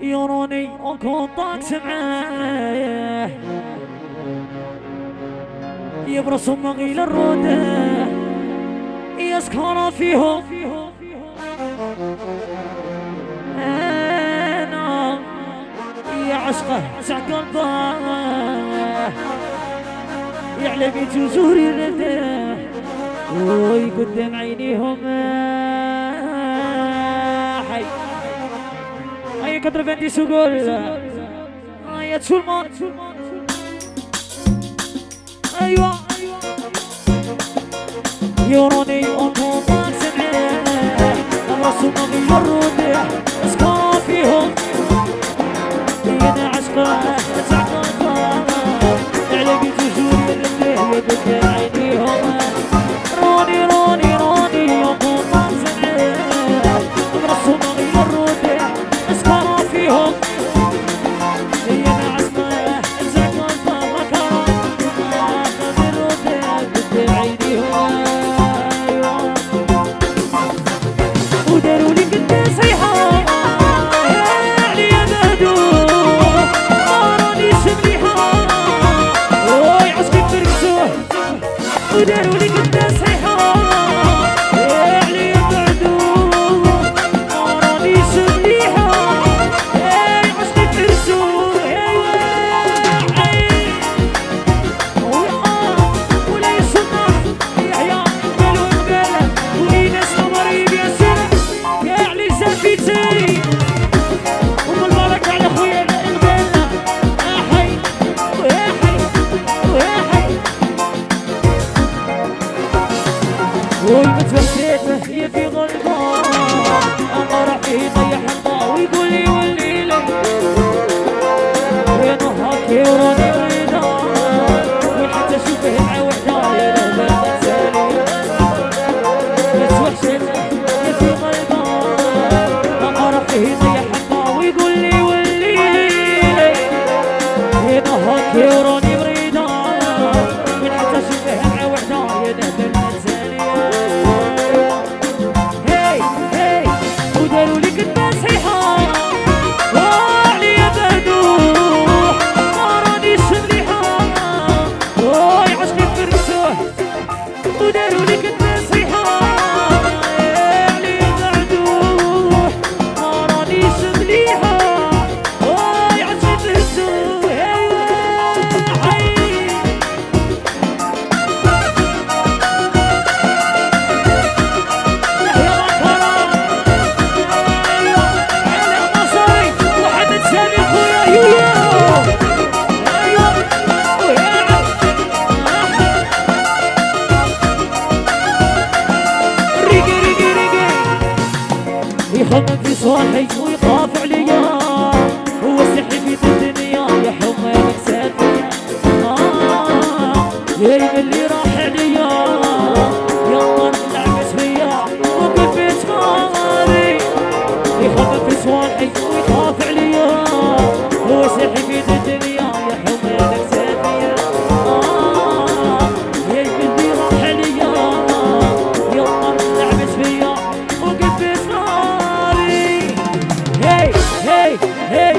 يروني وكونتاكت معاه يبرسوا مغيل الرودة يسكر فيهم انا يا عشقه سعد قلبه يعلمي جزوري الردة ويقدم عينيهم حي هيا كتر فندي سوقول هيا تشولمان ايوه يروني أكون سمعه الرسول مغير الرودة اسكا فيهم ينا عشقه سعقه علبي تجوري الردة يقدم عينيهم روني روني روني أكون سمعه الرسول مغير الرودة اسكا فيهم ينا عشقه سعقه مكان خذ الرودة يقدم عينيهم وداروا لي كنت صيحة علي يا بهدو ما رانيش مليحة وي عشقي فرقسوه وداروا لي كنت صيحة علي يا بهدو ما رانيش مليحة وي عشقي فرقسوه ولا يصنع يحيى قالوا مقالة وناس مريب يا سنة في تي وبالبركة على خويا الغبالة حي ويا حي ويا حي والمتوسط هي في غلبة أنا راح يطيح الضوء ويقول لي ولي لي وين هاكي وراني مريضة وحتى شوفه مع وحدة يا رهبة تسالي متوسط هي في غلبة يطيح حقه ويقول لي ولي هنا هاكي وراني مريضة من حتى شوفها مع وحدة يا نهبل الزانية هي هي وداروا لي كنت صحيحة وعلي يا بهدوح ما رانيش مليحة وي عشقي فرقسوه وداروا لي كنت صحيحة يخمم في صاحي ويخاف عليا هو سحبي في الدنيا يا حمى نكسر فيا يا اللي راح عليا يلا نلعبس فيا وقفت ماري يخمم في صاحي ويخاف عليا هو سحبي في الدنيا يا حمى نكسر فيا يا اللي راح عليا يلا نلعبس فيا وقفت ماري Hey!